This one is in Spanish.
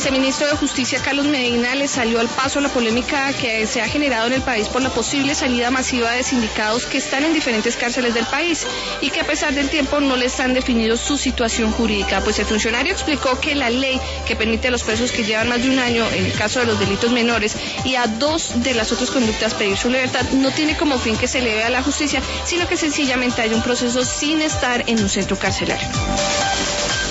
viceministro de Justicia, Carlos Medina, le salió al paso la polémica que se ha generado en el país por la posible salida masiva de sindicados que están en diferentes cárceles del país y que a pesar del tiempo no les han definido su situación jurídica. Pues el funcionario explicó que la ley que permite a los presos que llevan más de un año, en el caso de los delitos menores, y a 2 de las otras conductas pedir su libertad, no tiene como fin que se eleve a la justicia, sino que sencillamente hay un proceso sin estar en un centro carcelario.